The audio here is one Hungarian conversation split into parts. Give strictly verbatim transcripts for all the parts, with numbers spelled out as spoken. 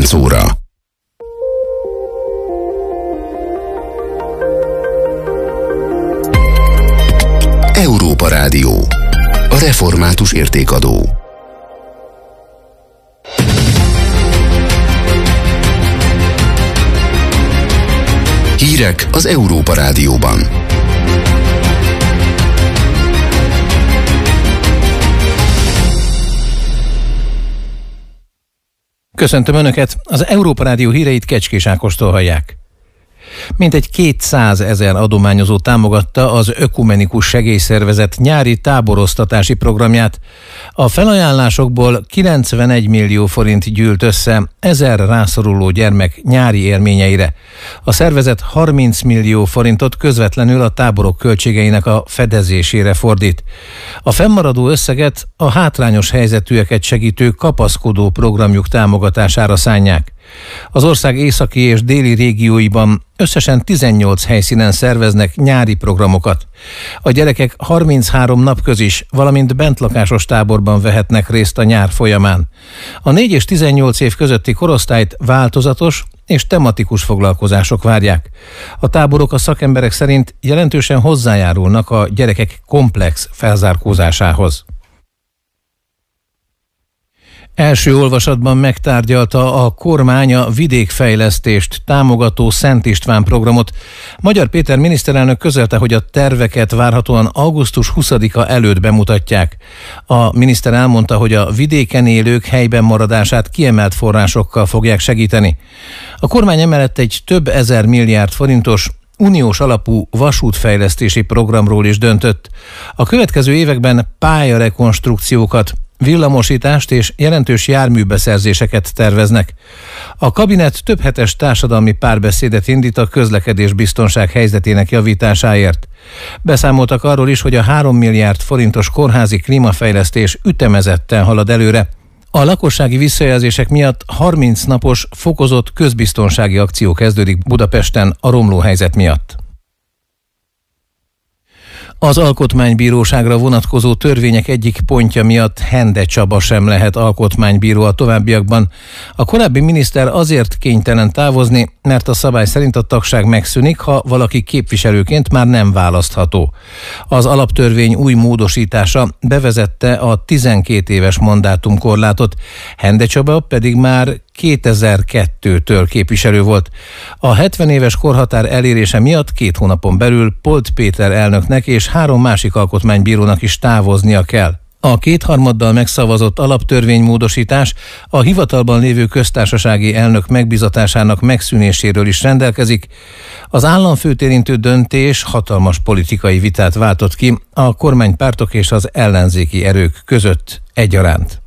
kilenc óra. Európa Rádió. A református értékadó. Hírek az Európa Rádióban. Köszöntöm Önöket! Az Európa Rádió híreit Kecskés Ákostól hallják. Mintegy kétszázezer adományozó támogatta az Ökumenikus Segélyszervezet nyári táboroztatási programját. A felajánlásokból kilencvenegy millió forint gyűlt össze ezer rászoruló gyermek nyári élményeire. A szervezet harminc millió forintot közvetlenül a táborok költségeinek a fedezésére fordít. A fennmaradó összeget a hátrányos helyzetűeket segítő kapaszkodó programjuk támogatására szánják. Az ország északi és déli régióiban összesen tizennyolc helyszínen szerveznek nyári programokat. A gyerekek harminchárom napközis, valamint bentlakásos táborban vehetnek részt a nyár folyamán. A négy és tizennyolc év közötti korosztályt változatos és tematikus foglalkozások várják. A táborok a szakemberek szerint jelentősen hozzájárulnak a gyerekek komplex felzárkózásához. Első olvasatban megtárgyalta a kormány a vidékfejlesztést támogató Szent István programot. Magyar Péter miniszterelnök közölte, hogy a terveket várhatóan augusztus huszadika előtt bemutatják. A miniszter elmondta, hogy a vidéken élők helyben maradását kiemelt forrásokkal fogják segíteni. A kormány emellett egy több ezer milliárd forintos uniós alapú vasútfejlesztési programról is döntött. A következő években pályarekonstrukciókat, villamosítást és jelentős járműbeszerzéseket terveznek. A kabinet több hetes társadalmi párbeszédet indít a közlekedésbiztonság helyzetének javításáért. Beszámoltak arról is, hogy a három milliárd forintos kórházi klímafejlesztés ütemezetten halad előre. A lakossági visszajelzések miatt harminc napos fokozott közbiztonsági akció kezdődik Budapesten a romló helyzet miatt. Az alkotmánybíróságra vonatkozó törvények egyik pontja miatt Hende Csaba sem lehet alkotmánybíró a továbbiakban. A korábbi miniszter azért kénytelen távozni, mert a szabály szerint a tagság megszűnik, ha valaki képviselőként már nem választható. Az alaptörvény új módosítása bevezette a tizenkét éves mandátumkorlátot, Hende Csaba pedig már kétezer-kettőtől képviselő volt. A hetven éves korhatár elérése miatt két hónapon belül Polt Péter elnöknek és három másik alkotmánybírónak is távoznia kell. A kétharmaddal megszavazott alaptörvénymódosítás a hivatalban lévő köztársasági elnök megbizatásának megszűnéséről is rendelkezik. Az államfőt érintő döntés hatalmas politikai vitát váltott ki a kormánypártok és az ellenzéki erők között egyaránt.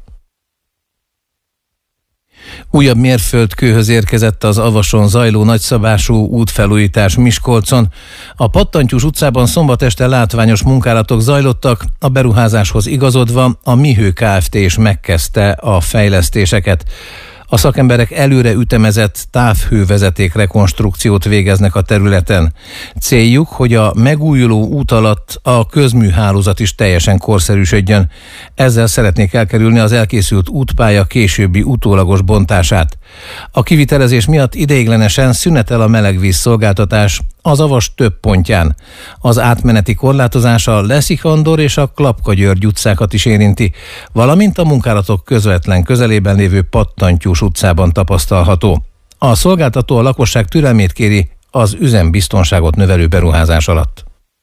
Újabb mérföldkőhöz érkezett az Avason zajló nagyszabású útfelújítás Miskolcon. A Pattantyús utcában szombat este látványos munkálatok zajlottak, a beruházáshoz igazodva a Mihő Kft. Is megkezdte a fejlesztéseket. A szakemberek előre ütemezett távhővezeték rekonstrukciót végeznek a területen. Céljuk, hogy a megújuló út alatt a közműhálózat is teljesen korszerűsödjön. Ezzel szeretnék elkerülni az elkészült útpálya későbbi utólagos bontását. A kivitelezés miatt ideiglenesen szünetel a melegvíz szolgáltatás az Avas több pontján. Az átmeneti korlátozás a Leszikandor és a Klapka-György utcákat is érinti, valamint a munkálatok közvetlen közelében lévő Pattantyús utcában tapasztalható. A szolgáltató a lakosság türelmét kéri az üzembiztonságot növelő beruházás alatt.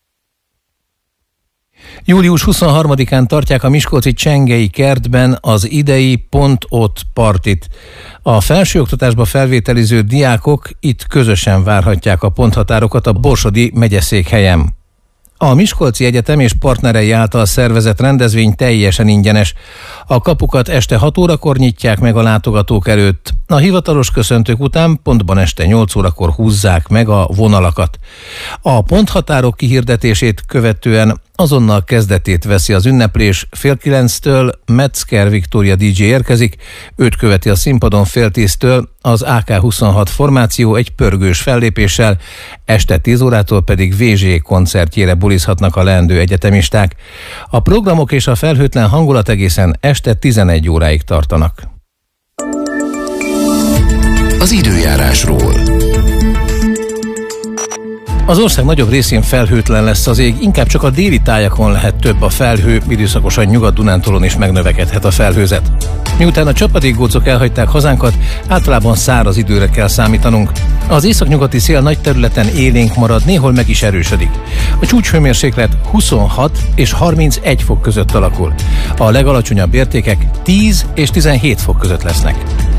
július huszonharmadikán tartják a miskolci Csengei kertben az idei Pont Ott partit. A felsőoktatásba felvételiző diákok itt közösen várhatják a ponthatárokat a borsodi megyeszékhelyen. A Miskolci Egyetem és partnerei által szervezett rendezvény teljesen ingyenes. A kapukat este hat órakor nyitják meg a látogatók előtt. A hivatalos köszöntők után pontban este nyolc órakor húzzák meg a vonalakat. A ponthatárok kihirdetését követően azonnal kezdetét veszi az ünneplés. Fél kilenctől Metzger Viktória dé dzsé érkezik, őt követi a színpadon fél tíztől az á ká huszonhat formáció egy pörgős fellépéssel, este tíz órától pedig vé zsé koncertjére bulizhatnak a leendő egyetemisták. A programok és a felhőtlen hangulat egészen este tizenegy óráig tartanak. az időjárásról. Az ország nagyobb részén felhőtlen lesz az ég, inkább csak a déli tájakon lehet több a felhő, időszakosan Nyugat-Dunántúlon is megnövekedhet a felhőzet. Miután a csapadékgócok elhagyták hazánkat, általában száraz időre kell számítanunk. Az északnyugati szél nagy területen élénk marad, néhol meg is erősödik. A csúcshőmérséklet huszonhat és harmincegy fok között alakul. A legalacsonyabb értékek tíz és tizenhét fok között lesznek.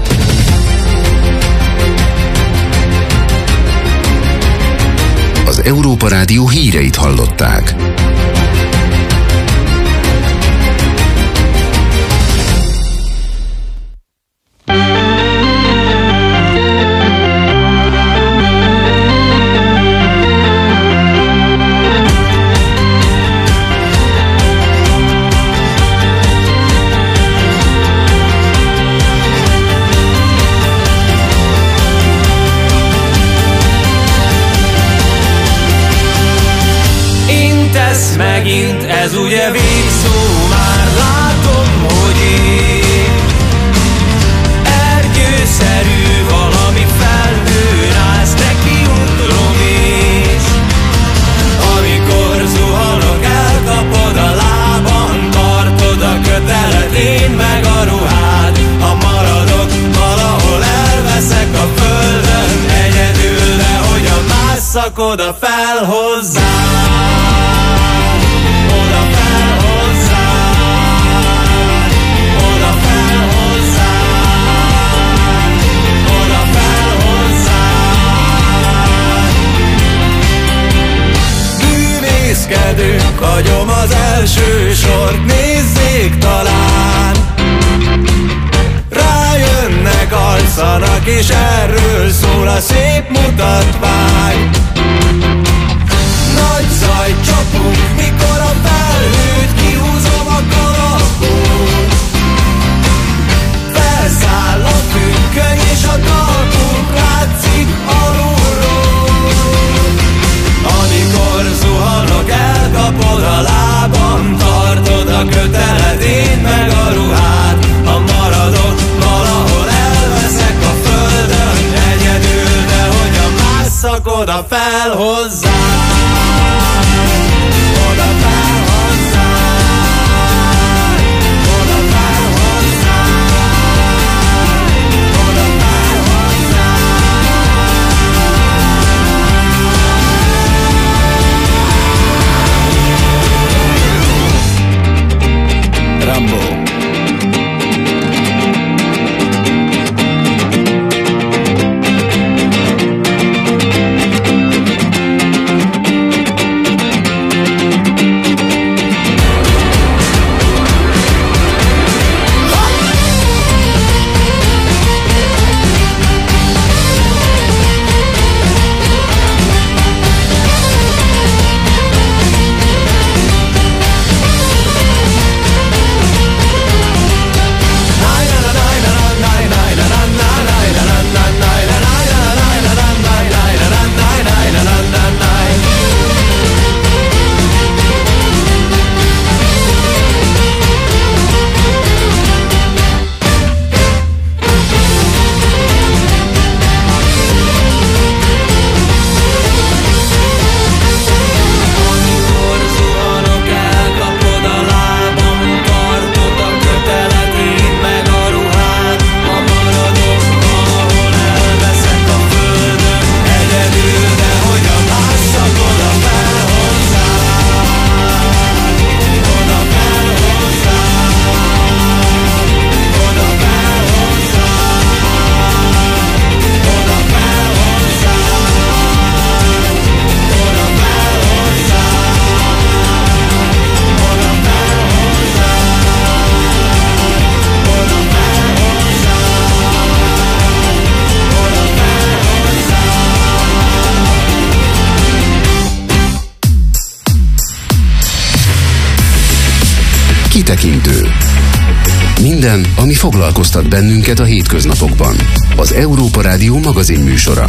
Az Európa Rádió híreit hallották. Megint ez ugye végszó, már látom, hogy én ergyőszerű valami felhőn állsz, neki utrom is. Amikor zuhanok, elkapod a lábam, tartod a kötelet, én meg a ruhád. Ha maradok, valahol elveszek a földön egyedül, de hogyan másszak oda fel hozzám. Hagyom az első sort, nézzék talán. Rájönnek, alszanak, és erről szól a szép mutatvány. Nagy zaj csapunk, mikor a felhőt kihúzom a kalapból. Felszáll a függöny, és a talpunk látszik alulról. Amikor zuhanok, elkapod a lábam, tartod a köteled, én meg a ruhád. Ha maradok, valahol elveszek a földön egyedül, de hogyan másszak oda fel hozzám. Oda fel hozzám. Oda fel hozzám. Oda fel hozzám. Rambo. Kitekintő. Minden, ami foglalkoztat bennünket a hétköznapokban. Az Európa Rádió magazin műsora.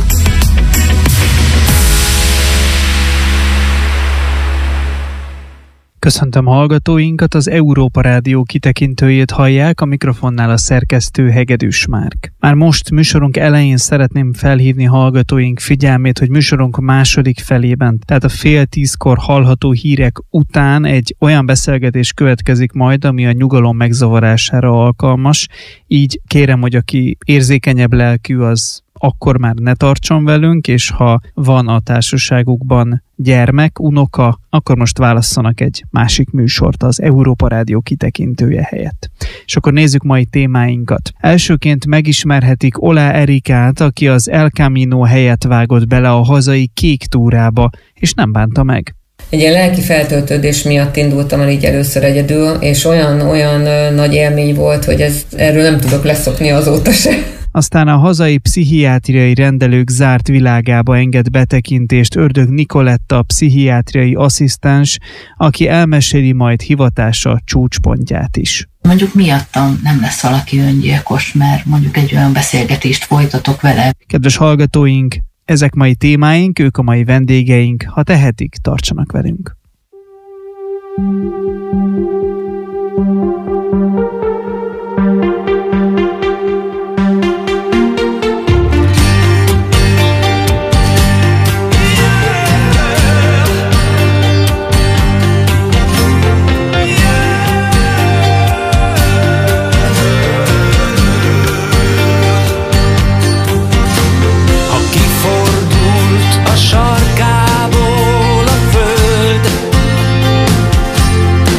Köszöntöm hallgatóinkat, az Európa Rádió kitekintőjét hallják, a mikrofonnál a szerkesztő Hegedűs Márk. Már most műsorunk elején szeretném felhívni hallgatóink figyelmét, hogy műsorunk második felében, tehát a fél tízkor hallható hírek után egy olyan beszélgetés következik majd, ami a nyugalom megzavarására alkalmas, így kérem, hogy aki érzékenyebb lelkű, az akkor már ne tartson velünk, és ha van a társaságukban gyermek, unoka, akkor most válasszanak egy másik műsort az Európa Rádió kitekintője helyett. És akkor nézzük mai témáinkat. Elsőként megismerhetik Olá Erikát, aki az El Camino helyett vágott bele a hazai kék túrába, és nem bánta meg. Egy ilyen lelki feltöltődés miatt indultam el így először egyedül, és olyan, olyan nagy élmény volt, hogy ez, erről nem tudok leszokni azóta se. Aztán a hazai pszichiátriai rendelők zárt világába enged betekintést Ördög Nikoletta, pszichiátriai asszisztens, aki elmeséli majd hivatása csúcspontját is. Mondjuk miattam nem lesz valaki öngyilkos, mert mondjuk egy olyan beszélgetést folytatok vele. Kedves hallgatóink, ezek mai témáink, ők a mai vendégeink, ha tehetik, tartsanak velünk. Sarkából a föld,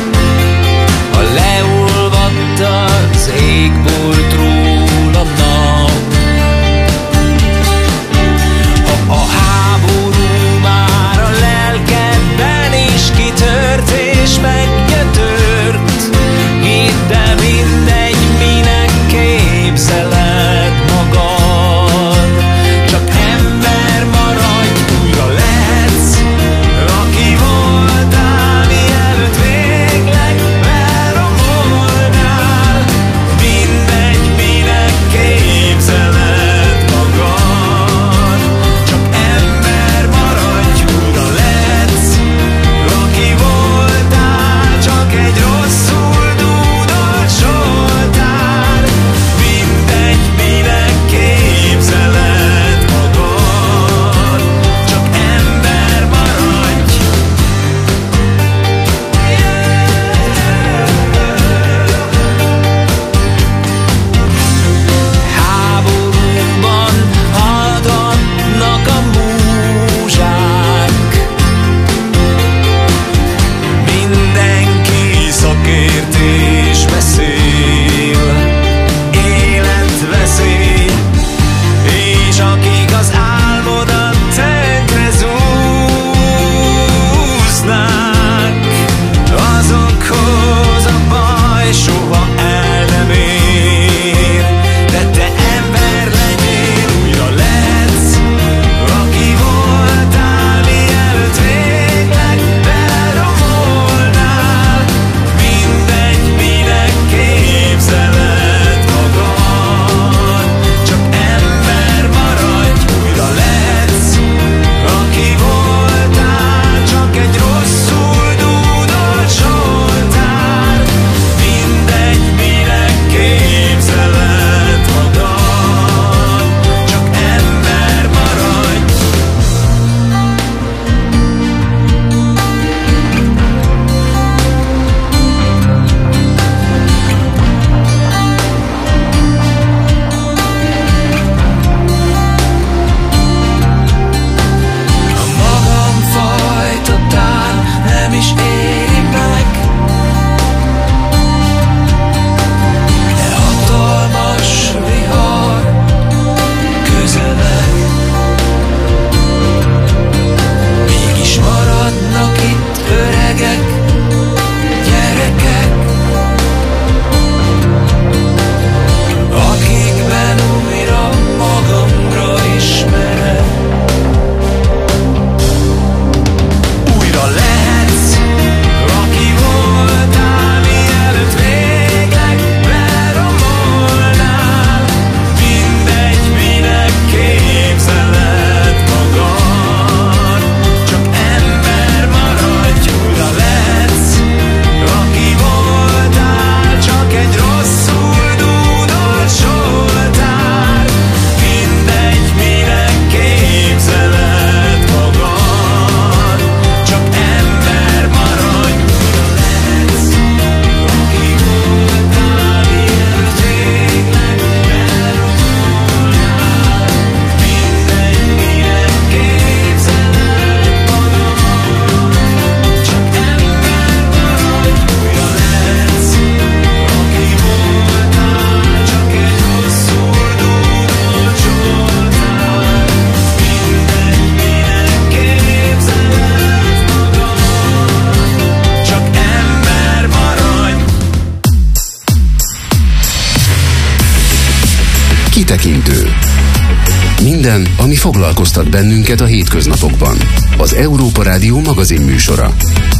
Minden, ami foglalkoztat bennünket a hétköznapokban. Az Európa Rádió magazin műsora.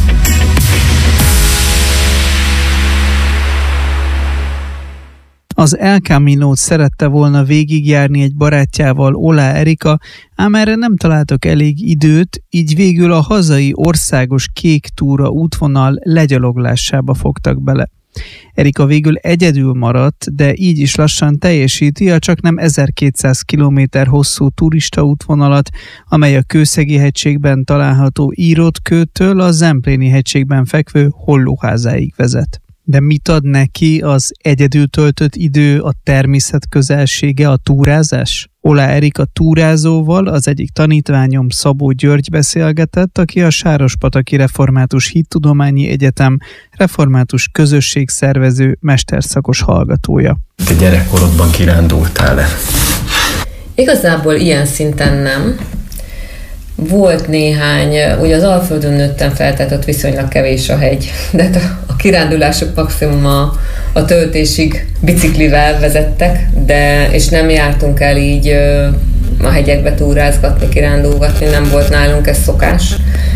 Az El Caminót szerette volna végigjárni egy barátjával, Oláh Erika, ám erre nem találtak elég időt, így végül a hazai országos kék túra útvonal legyaloglásába fogtak bele. Erika végül egyedül maradt, de így is lassan teljesíti a csaknem ezerkétszáz kilométer hosszú turista útvonalat, amely a Kőszegi-hegységben található Írott-kőtől a Zempléni hegységben fekvő Hollóházáig vezet. De mit ad neki az egyedül töltött idő, a természet közelsége, a túrázás? Oláh Erika túrázóval, az egyik tanítványom Szabó György beszélgetett, aki a Sárospataki Református Hittudományi Egyetem református közösségszervező mesterszakos hallgatója. Te gyerekkorodban kirándultál-e? Igazából ilyen szinten nem. Volt néhány, ugye az Alföldön nőttem fel, tehát ott viszonylag kevés a hegy, de a kirándulások maximum a, a töltésig biciklivel vezettek, de és nem jártunk el így a hegyekbe túrázgatni, kirándulgatni, nem volt nálunk ez szokás,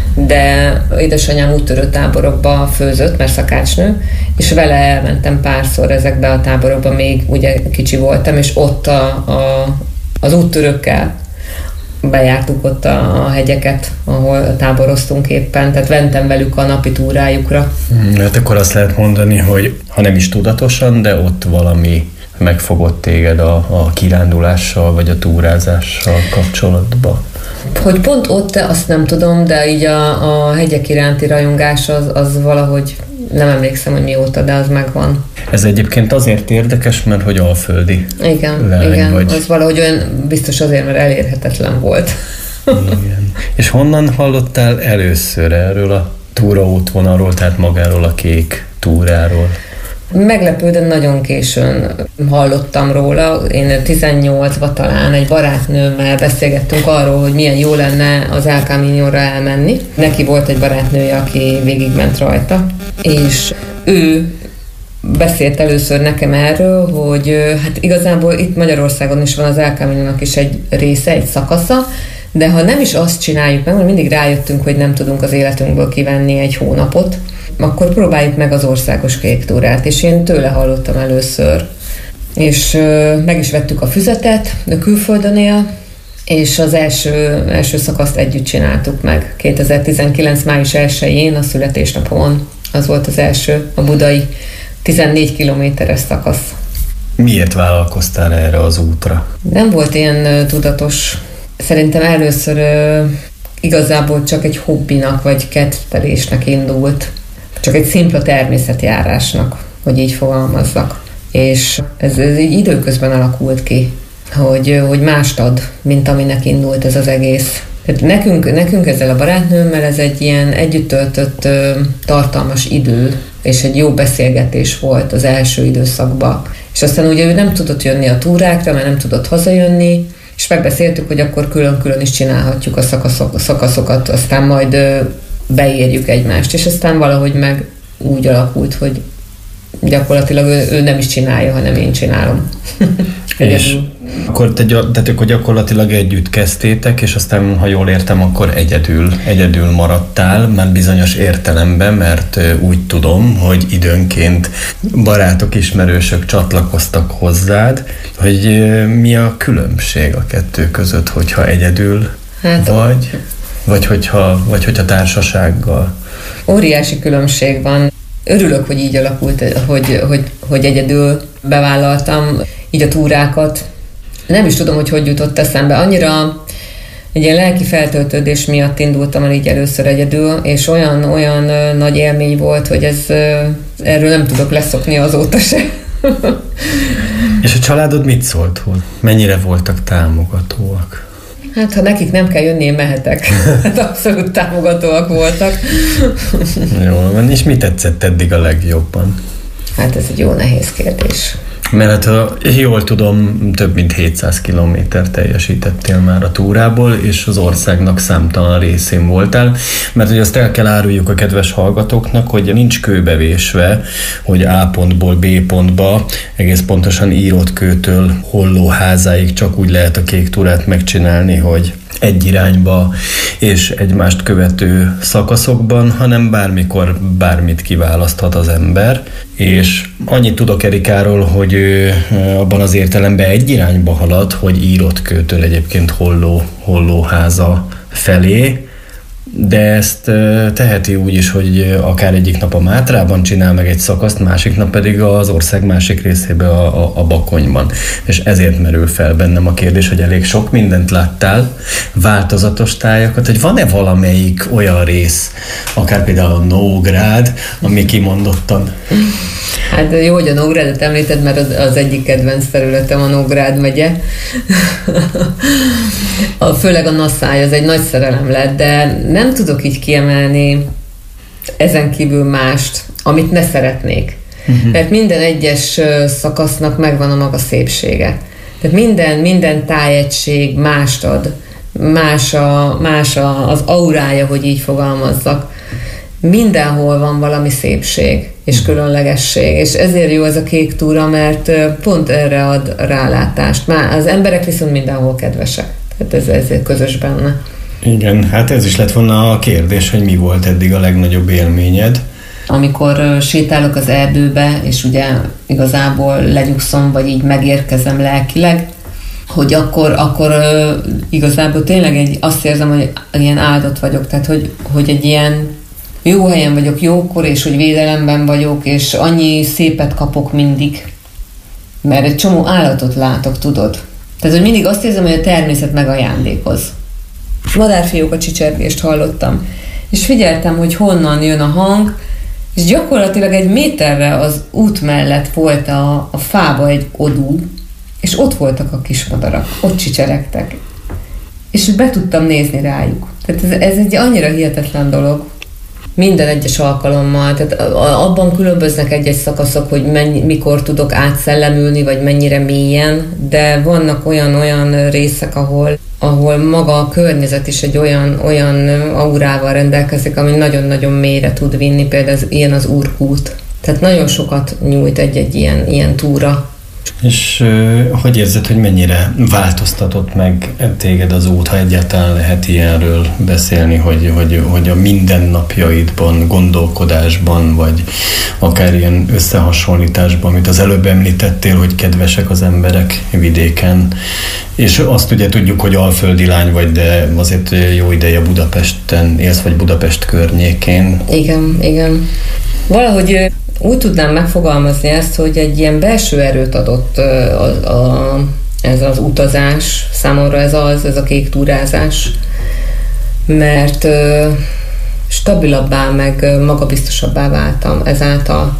de édesanyám úttörő táborokba főzött, mert szakácsnő, és vele elmentem párszor ezekbe a táborokba, még ugye kicsi voltam, és ott a, a, az úttörőkkel bejártuk ott a, a hegyeket, ahol táboroztunk éppen, tehát mentem velük a napi túrájukra. Hát akkor azt lehet mondani, hogy ha nem is tudatosan, de ott valami megfogott téged a, a kirándulással, vagy a túrázással kapcsolatban. Hogy pont ott, azt nem tudom, de így a, a hegyek iránti rajongás az, az valahogy, nem emlékszem, hogy mióta, de az megvan. Ez egyébként azért érdekes, mert hogy alföldi. Igen, lány igen, vagy. az valahogy olyan biztos azért, mert elérhetetlen volt. Igen. És honnan hallottál először erről a túraútvonalról, tehát magáról a kék túráról? Meglepő, de nagyon későn hallottam róla. Én tizennyolcban talán egy barátnőmmel beszélgettünk arról, hogy milyen jó lenne az El Caminóra elmenni. Neki volt egy barátnője, aki végigment rajta, és ő beszélt először nekem erről, hogy hát igazából itt Magyarországon is van az El Caminónak is egy része, egy szakasza, de ha nem is azt csináljuk meg, mert mindig rájöttünk, hogy nem tudunk az életünkből kivenni egy hónapot, akkor próbáljuk meg az országos kék túrát, és én tőle hallottam először. És uh, meg is vettük a füzetet, a külföldön él, és az első, első szakaszt együtt csináltuk meg. kétezer-tizenkilenc. május elsején, a születésnapomon, az volt az első, a budai tizennégy kilométeres szakasz. Miért vállalkoztál erre az útra? Nem volt ilyen uh, tudatos. Szerintem először uh, igazából csak egy hobbinak vagy kedvelésnek indult. Csak egy szimpla természetjárásnak, hogy így fogalmazzak. És ez, ez így időközben alakult ki, hogy, hogy mást ad, mint aminek indult ez az egész. Nekünk, nekünk ezzel a barátnőmmel ez egy ilyen együtt töltött tartalmas idő, és egy jó beszélgetés volt az első időszakban. És aztán ugye ő nem tudott jönni a túrákra, mert nem tudott hazajönni, és megbeszéltük, hogy akkor külön-külön is csinálhatjuk a szakaszok, szakaszokat, aztán majd beérjük egymást, és aztán valahogy meg úgy alakult, hogy gyakorlatilag ő, ő nem is csinálja, hanem én csinálom. És akkor te, tehát akkor gyakorlatilag együtt kezdtétek, és aztán, ha jól értem, akkor egyedül, egyedül maradtál, már bizonyos értelemben, mert úgy tudom, hogy időnként barátok, ismerősök csatlakoztak hozzád, hogy mi a különbség a kettő között, hogyha egyedül hát, vagy, vagy hogyha, vagy hogyha társasággal? Óriási különbség van. Örülök, hogy így alakult, hogy, hogy, hogy egyedül bevállaltam így a túrákat. Nem is tudom, hogy hogy jutott eszembe. Annyira egy ilyen lelki feltöltődés miatt indultam el így először egyedül, és olyan, olyan nagy élmény volt, hogy ez, erről nem tudok leszokni azóta se. És a családod mit szólt? Mennyire voltak támogatóak? Hát, ha nekik nem kell jönni, én mehetek. Hát abszolút támogatóak voltak. Jól van, és mi tetszett eddig a legjobban? Hát ez egy jó nehéz kérdés. Mert ha jól tudom, több mint hétszáz kilométer teljesítettél már a túrából, és az országnak számtalan részén voltál, mert hogy azt el kell áruljuk a kedves hallgatóknak, hogy nincs kőbevésve, hogy A pontból B pontba, egész pontosan írott kőtől Hollóházáig csak úgy lehet a kék túrát megcsinálni, hogy egy irányba és egymást követő szakaszokban, hanem bármikor bármit kiválaszthat az ember. És annyit tudok Erikáról, hogy ő abban az értelemben egy irányba halad, hogy írott kőtől egyébként Holló, Hollóháza felé, de ezt teheti úgy is, hogy akár egyik nap a Mátrában csinál meg egy szakaszt, másik nap pedig az ország másik részébe a, a, a Bakonyban. És ezért merül fel bennem a kérdés, hogy elég sok mindent láttál, változatos tájakat, hogy van-e valamelyik olyan rész, akár például a Nógrád, ami kimondottan? Hát jó, hogy a Nógrádot említed, mert az, az egyik kedvenc területem a Nógrád megye. a, főleg a Naszály, az egy nagy szerelem lett, de nem tudok így kiemelni ezen kívül mást, amit ne szeretnék. Uh-huh. Mert minden egyes szakasznak megvan a maga szépsége. Tehát minden, minden tájegység mást ad, más, a, más a, az aurája, hogy így fogalmazzak. Mindenhol van valami szépség és különlegesség, és ezért jó ez a kék túra, mert pont erre ad rálátást. Már az emberek viszont mindenhol kedvesek, tehát ez, ez közös benne. Igen, hát ez is lett volna a kérdés, hogy mi volt eddig a legnagyobb élményed? Amikor sétálok az erdőbe, és ugye igazából legyugszom, vagy így megérkezem lelkileg, hogy akkor, akkor igazából tényleg egy, azt érzem, hogy ilyen áldott vagyok, tehát hogy, hogy egy ilyen jó helyen vagyok jókor, és hogy védelemben vagyok, és annyi szépet kapok mindig, mert egy csomó állatot látok, tudod. Tehát, hogy mindig azt érzem, hogy a természet megajándékoz. Madárfióka csicsergést hallottam, és figyeltem, hogy honnan jön a hang, és gyakorlatilag egy méterre az út mellett volt a, a fába egy odú, és ott voltak a kismadarak, ott csicseregtek. És be tudtam nézni rájuk. Tehát ez, ez egy annyira hihetetlen dolog. Minden egyes alkalommal, tehát abban különböznek egy-egy szakaszok, hogy mennyi, mikor tudok átszellemülni, vagy mennyire mélyen, de vannak olyan-olyan részek, ahol, ahol maga a környezet is egy olyan, olyan aurával rendelkezik, ami nagyon-nagyon mélyre tud vinni, például az, ilyen az Urkút. Tehát nagyon sokat nyújt egy-egy ilyen, ilyen túra. És uh, hogy érzed, hogy mennyire változtatott meg téged az út, ha egyáltalán lehet ilyenről beszélni, hogy, hogy, hogy a mindennapjaidban, gondolkodásban, vagy akár ilyen összehasonlításban, amit az előbb említettél, hogy kedvesek az emberek vidéken, és azt ugye tudjuk, hogy alföldi lány vagy, de azért jó ideje Budapesten élsz, vagy Budapest környékén. Igen, igen. Valahogy úgy tudnám megfogalmazni ezt, hogy egy ilyen belső erőt adott a, a, ez az utazás, számomra ez az, ez a kék túrázás, mert stabilabbá, meg magabiztosabbá váltam ezáltal,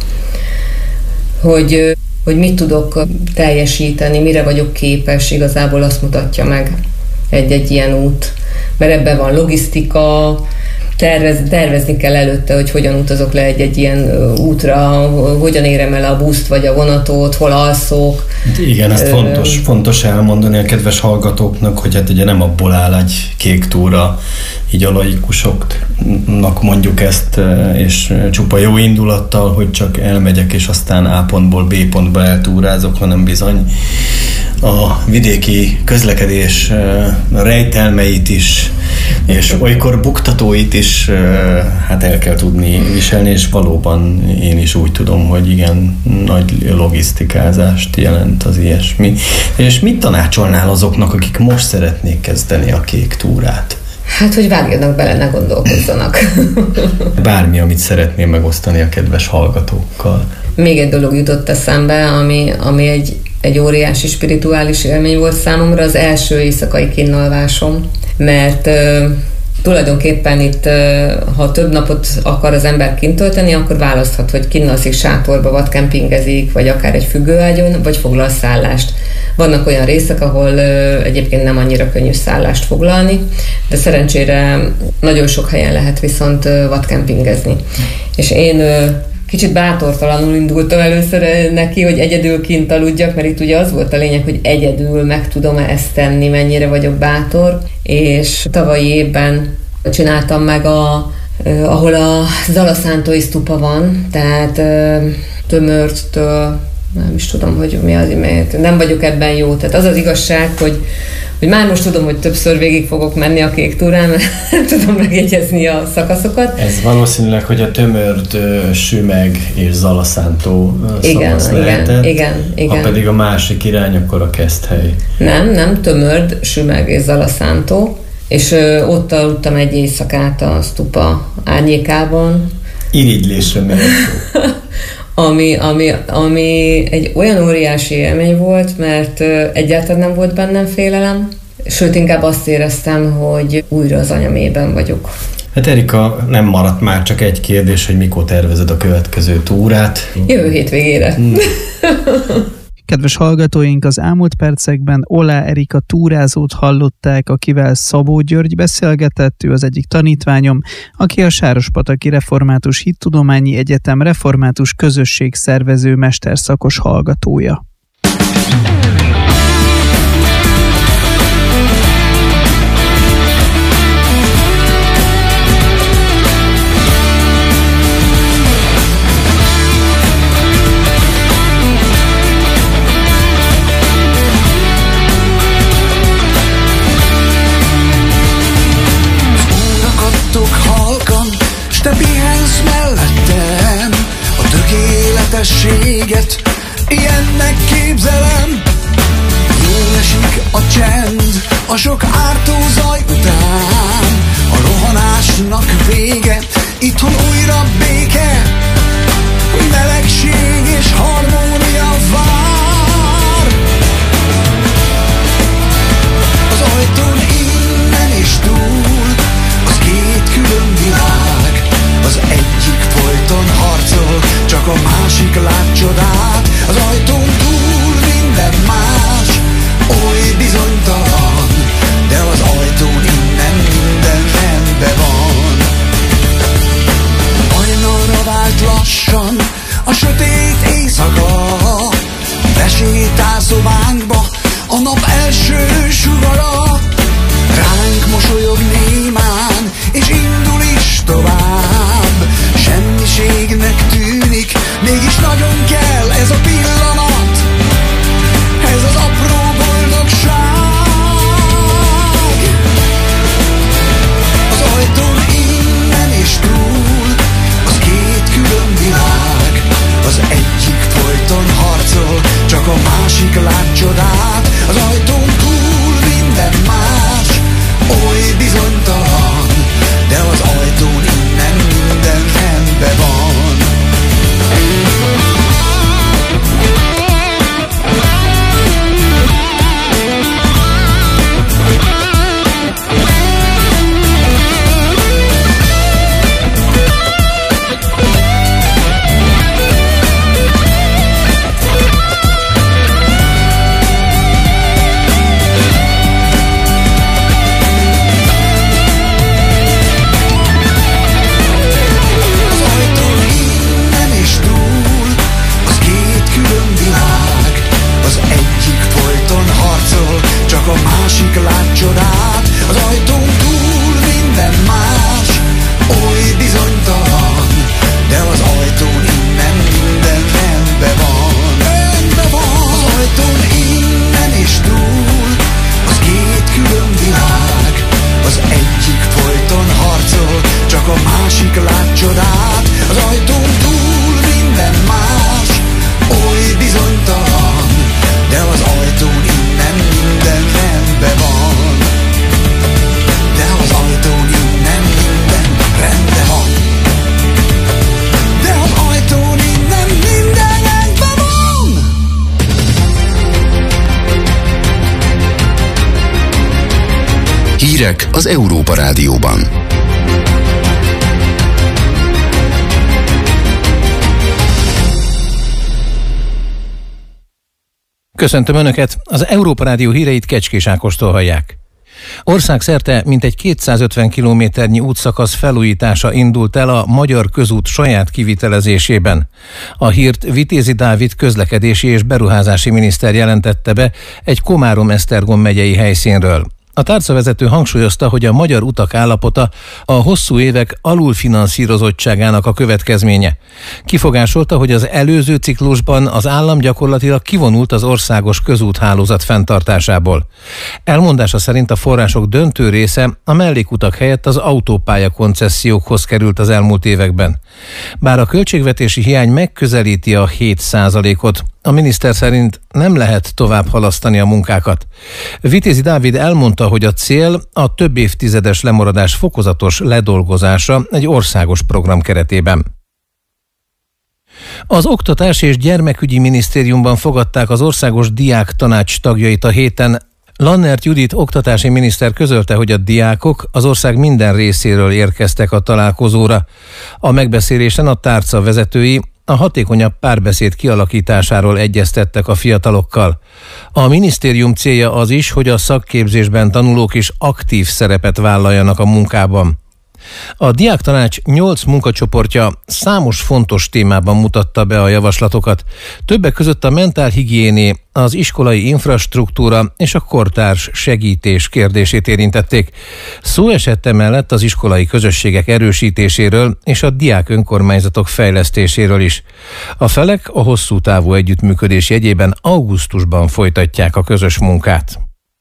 hogy, hogy mit tudok teljesíteni, mire vagyok képes, igazából azt mutatja meg egy-egy ilyen út, mert ebben van logisztika, Tervez, tervezni kell előtte, hogy hogyan utazok le egy-egy ilyen útra, hogyan érem el a buszt vagy a vonatot, hol alszok. Igen, ezt fontos, fontos elmondani a kedves hallgatóknak, hogy hát ugye nem abból áll egy kék túra, így a laikusoknak mondjuk ezt, és csupa jó indulattal, hogy csak elmegyek, és aztán A pontból B pontba eltúrázok, hanem bizony a vidéki közlekedés rejtelmeit is, és olykor buktatóit is hát el kell tudni viselni, és valóban én is úgy tudom, hogy igen, nagy logisztikázást jelent az ilyesmi. És mit tanácsolnál azoknak, akik most szeretnék kezdeni a kék túrát? Hát, hogy vágjanak bele, ne gondolkozzanak. Bármi, amit szeretném megosztani a kedves hallgatókkal. Még egy dolog jutott eszembe, ami, ami egy, egy óriási spirituális élmény volt számomra, az első éjszakai kinnalvásom, mert uh, tulajdonképpen itt, uh, ha több napot akar az ember kint tölteni, akkor választhat, hogy kinnalszik sátorba, vagy kempingezik, vagy akár egy függőágyon, vagy foglal szállást. Vannak olyan részek, ahol uh, egyébként nem annyira könnyű szállást foglalni, de szerencsére nagyon sok helyen lehet viszont uh, vadkempingezni. És én uh, kicsit bátortalanul indultam először neki, hogy egyedül kint aludjak, mert itt ugye az volt a lényeg, hogy egyedül meg tudom ezt tenni, mennyire vagyok bátor, és tavalyi évben csináltam meg a ahol a Zalaszántói sztupa van, tehát Tömörtől, nem is tudom, hogy mi az, mert nem vagyok ebben jó. Tehát az az igazság, hogy, hogy már most tudom, hogy többször végig fogok menni a Kék túrán, mert nem tudom megjegyezni a szakaszokat. Ez valószínűleg, hogy a Tömörd, Sümeg és Zalaszántó igen, szakasz igen, lehetett. Igen, igen. Ha pedig a másik irány, akkor a Keszthely. Nem, nem, Tömörd, Sümeg és Zalaszántó. És ö, ott aludtam egy éjszakát a sztupa árnyékában. Irigylésre méltó. ami, ami, ami egy olyan óriási élmény volt, mert ö, egyáltalán nem volt bennem félelem, sőt inkább azt éreztem, hogy újra az anyamében vagyok. Hát Erika, nem maradt már csak egy kérdés, hogy mikor tervezed a következő túrát. Jövő hétvégére. Hmm. Kedves hallgatóink, az elmúlt percekben Olá Erika túrázót hallották, akivel Szabó György beszélgetett, ő az egyik tanítványom, aki a Sárospataki Református Hittudományi Egyetem református közösség szervező mesterszakos hallgatója. Te pihensz mellettem, a tökéletességet ilyennek képzelem. Jól esik a csend, a sok ártó zaj után, a rohanásnak vége, itthon újra béke, melegség és harmónia vár. Az ajtón innen és túl, az két külön világ. Az egyik folyton harcol, csak a másik lát csodát. Az ajtón túl minden más, oly bizonytalan, de az ajtón innen minden rendben van. Hajnalra vált lassan a sötét éjszaka, besétál szobánkba a nap első sugara. Ránk mosolyog némán, és indul is tovább. Semmiségnek tűnik, mégis nagyon kell ez a pillanat, ez az apró boldogság. Az ajtón innen és túl, az két külön világ. Az egyik folyton harcol, csak a másik lát csodát. Az ajtón túl minden más, oly bizonytalan, de az ajtón innen minden rendben van. Csak a másik lát csodát. Az ajtón túl minden más, oly bizonytalan, de az ajtón innen minden rendben van. Rendben van. Az ajtón innen és túl, az két külön világ. Az egyik folyton harcol, csak a másik lát csodát. Az ajtón túl minden más, oly bizonytalan, de az ajtón innen minden rendben van. De az ajtón innen minden rendben van. De az ajtón innen minden rendben van. Hírek az Európa Rádióban. Köszöntöm Önöket! Az Európa Rádió híreit Kecskés Ákostól hallják. Országszerte mintegy kétszázötven kilométernyi útszakasz felújítása indult el a Magyar Közút saját kivitelezésében. A hírt Vitézi Dávid közlekedési és beruházási miniszter jelentette be egy Komárom-Esztergom megyei helyszínről. A tárcavezető hangsúlyozta, hogy a magyar utak állapota a hosszú évek alulfinanszírozottságának a következménye. Kifogásolta, hogy az előző ciklusban az állam gyakorlatilag kivonult az országos közúthálózat fenntartásából. Elmondása szerint a források döntő része a mellékutak helyett az autópálya koncessziókhoz került az elmúlt években. Bár a költségvetési hiány megközelíti a hét százalékot, a miniszter szerint nem lehet tovább halasztani a munkákat. Vitézi Dávid elmondta, hogy a cél a több évtizedes lemaradás fokozatos ledolgozása egy országos program keretében. Az Oktatás és Gyermekügyi Minisztériumban fogadták az Országos Diáktanács tagjait a héten. Lannert Judit oktatási miniszter közölte, hogy a diákok az ország minden részéről érkeztek a találkozóra. A megbeszélésen a tárca vezetői a hatékonyabb párbeszéd kialakításáról egyeztettek a fiatalokkal. A minisztérium célja az is, hogy a szakképzésben tanulók is aktív szerepet vállaljanak a munkában. A Diáktanács nyolc munkacsoportja számos fontos témában mutatta be a javaslatokat. Többek között a mentálhigiéné, az iskolai infrastruktúra és a kortárs segítés kérdését érintették. Szó esett emellett az iskolai közösségek erősítéséről és a diák önkormányzatok fejlesztéséről is. A felek a hosszú távú együttműködés jegyében augusztusban folytatják a közös munkát.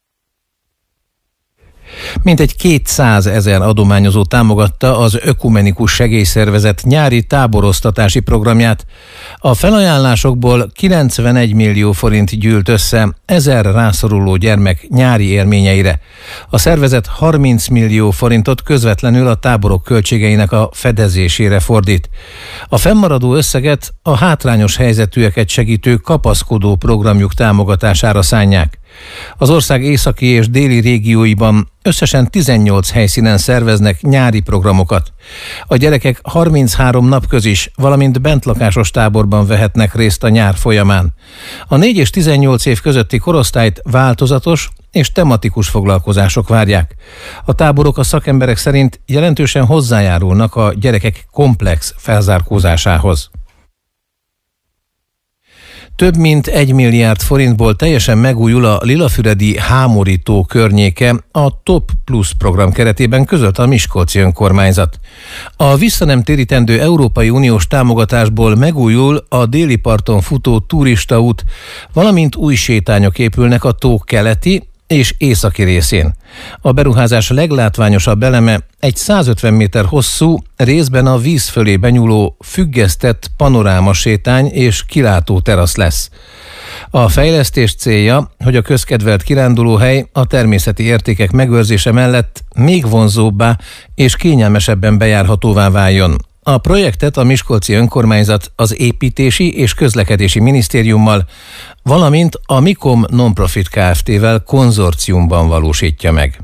Mintegy kétszázezer adományozó támogatta az Ökumenikus Segélyszervezet nyári táboroztatási programját. A felajánlásokból kilencvenegy millió forint gyűlt össze ezer rászoruló gyermek nyári élményeire. A szervezet harminc millió forintot közvetlenül a táborok költségeinek a fedezésére fordít. A fennmaradó összeget a hátrányos helyzetűeket segítő kapaszkodó programjuk támogatására szánják. Az ország északi és déli régióiban összesen tizennyolc helyszínen szerveznek nyári programokat. A gyerekek harminchárom napközis, valamint bentlakásos táborban vehetnek részt a nyár folyamán. A négy és tizennyolc év közötti korosztályt változatos és tematikus foglalkozások várják. A táborok a szakemberek szerint jelentősen hozzájárulnak a gyerekek komplex felzárkózásához. Több mint egy milliárd forintból teljesen megújul a Lilafüredi Hámori-tó környéke a Top Plus program keretében, közölte a miskolci önkormányzat. A visszanemtérítendő Európai Uniós támogatásból megújul a déli parton futó turistaút, valamint új sétányok épülnek a tó keleti és északi részén. A beruházás leglátványosabb eleme egy százötven méter hosszú, részben a víz fölé benyúló függesztett panorámasétány és kilátó terasz lesz. A fejlesztés célja, hogy a közkedvelt kirándulóhely a természeti értékek megőrzése mellett még vonzóbbá és kényelmesebben bejárhatóvá váljon. A projektet a miskolci önkormányzat az Építési és Közlekedési Minisztériummal, valamint a Mikom Nonprofit Kft-vel konzorciumban valósítja meg.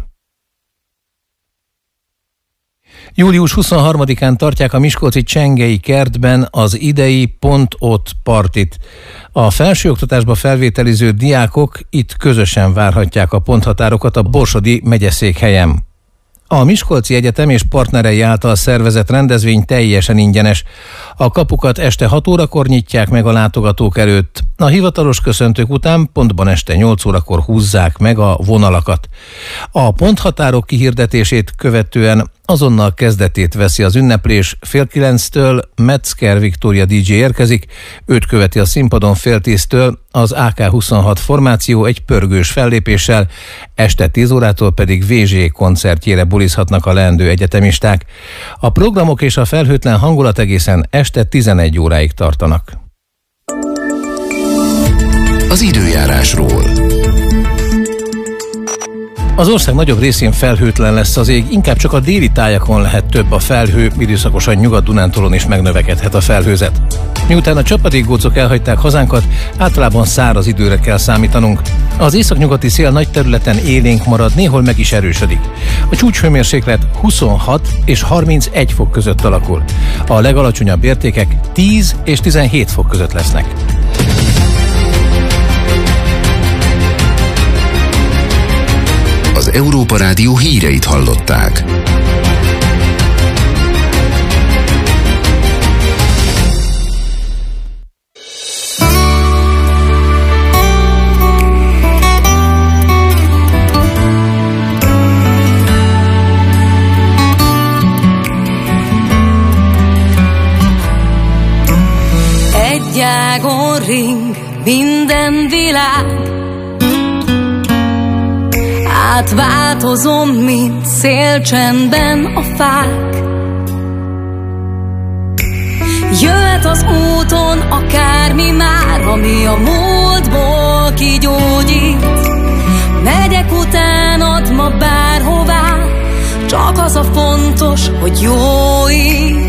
július huszonharmadikán tartják a miskolci Csengei kertben az idei Pont Ott partit. A felsőoktatásba felvételiző diákok itt közösen várhatják a ponthatárokat a borsodi megyeszékhelyen. A Miskolci Egyetem és partnerei által szervezett rendezvény teljesen ingyenes. A kapukat este hat órakor nyitják meg a látogatók előtt. A hivatalos köszöntők után pontban este nyolc órakor húzzák meg a vonalakat. A ponthatárok kihirdetését követően azonnal kezdetét veszi az ünneplés. Fél kilenctől Metzger Viktória dé dzsé érkezik, őt követi a színpadon fél tíztől az á ká huszonhat formáció egy pörgős fellépéssel, este tíz órától pedig vé zsé koncertjére bulizhatnak a leendő egyetemisták. A programok és a felhőtlen hangulat egészen este tizenegy óráig tartanak. Az időjárásról. Az ország nagyobb részén felhőtlen lesz az ég, inkább csak a déli tájakon lehet több a felhő, időszakosan Nyugat-Dunántúlon is megnövekedhet a felhőzet. Miután a csapadékgócok elhagyták hazánkat, általában száraz időre kell számítanunk. Az északnyugati szél nagy területen élénk marad, néhol meg is erősödik. A csúcshőmérséklet huszonhat és harmincegy fok között alakul. A legalacsonyabb értékek tíz és tizenhét fok között lesznek. Az Európa Rádió híreit hallották. Egy ágon ring minden világ, átváltozom, mint szélcsendben a fák. Jöhet az úton akármi már, ami a múltból kigyógyít. Megyek utánad ma bárhová, csak az a fontos, hogy jó így.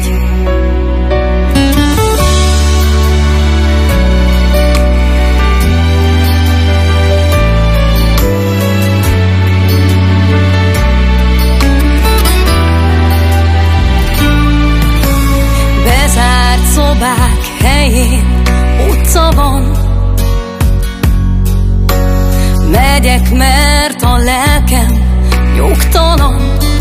Szobák helyén utca van. Megyek, mert a lelkem nyugtalan.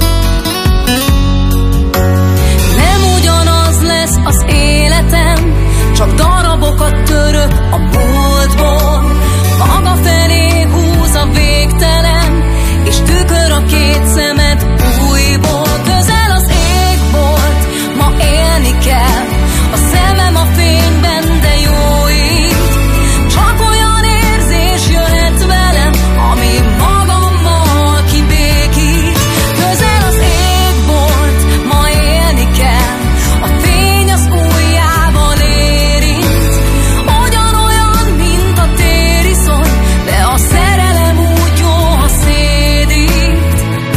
Nem ugyanaz lesz az életem, csak darabokat török a múltból. Maga felé húz a végtelen, és tükör a két szemed újból. Közel az ég volt, ma élni kell. A szemem a fényben, de jó így. Csak olyan érzés jöhet velem, ami magammal kibékít. Közel az ég volt, ma élni kell. A fény az ujjával érint. Ugyanolyan, mint a tériszony, de a szerelem úgy jó, ha szédít.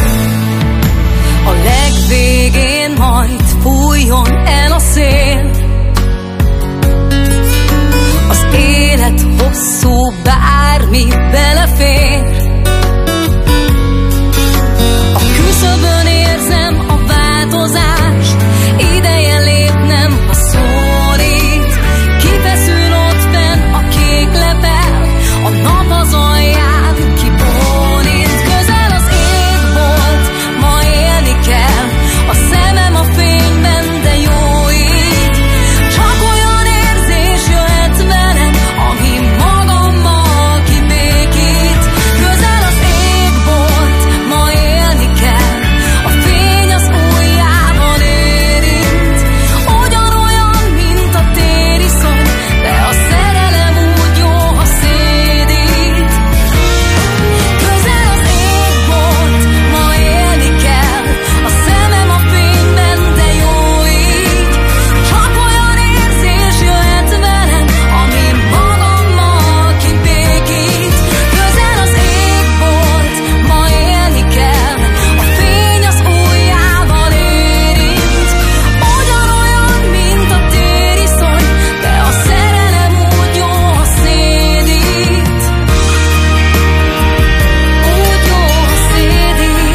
A legvégén majd fújjon el a szél. Élet hosszú, bármi belefér. A küszöbön érzem a változást, ideje lépnem, ha szólít. Kifeszül ott fenn a kék lepel, a nap az alján kibólint. Közel az ég volt, ma élni kell. A szemem a fényben, de jó így. Csak olyan érzés jöhet velem, ami magammal kibékít. Közel az ég volt, ma élni kell. A fény az ujjával érint. Ugyanolyan, mint a tériszony, de a szerelem úgy jó, ha szédít. Közel az ég volt, ma élni kell. A szemem a fényben, de jó így. Csak olyan érzés jöhet velem, ami magammal kibékít. Közel az ég volt, ma élni kell. A fény az ujjával érint. Ugyanolyan, mint a tériszony, de a szerelem úgy jó, ha szédít. Úgy jó, ha szédít.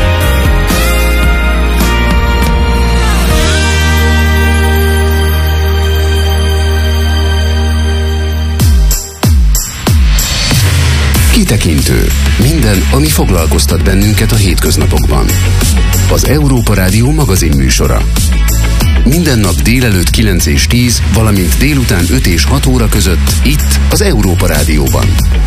Kitekintő. Minden, ami foglalkoztat bennünket a hétköznapokban. Az Európa Rádió magazin műsora. Minden nap délelőtt kilenc és tíz, valamint délután öt és hat óra között itt az Európa Rádióban.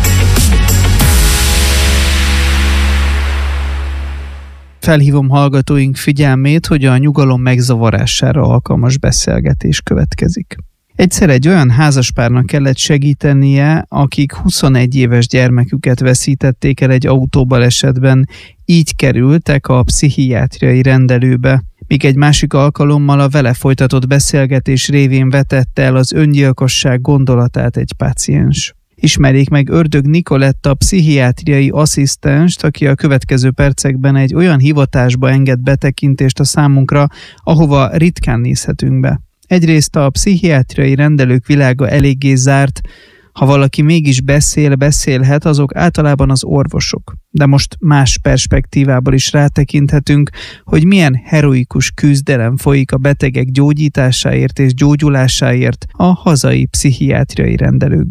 Felhívom hallgatóink figyelmét, hogy a nyugalom megzavarására alkalmas beszélgetés következik. Egyszer egy olyan házaspárnak kellett segítenie, akik huszonegy éves gyermeküket veszítették el egy autóbalesetben, így kerültek a pszichiátriai rendelőbe, míg egy másik alkalommal a vele folytatott beszélgetés révén vetette el az öngyilkosság gondolatát egy páciens. Ismerjék meg Ördög Nikoletta, pszichiátriai asszisztenst, aki a következő percekben egy olyan hivatásba enged betekintést a számunkra, ahova ritkán nézhetünk be. Egyrészt a pszichiátriai rendelők világa eléggé zárt, ha valaki mégis beszél, beszélhet, azok általában az orvosok. De most más perspektívából is rátekinthetünk, hogy milyen heroikus küzdelem folyik a betegek gyógyításáért és gyógyulásáért a hazai pszichiátriai rendelőkben.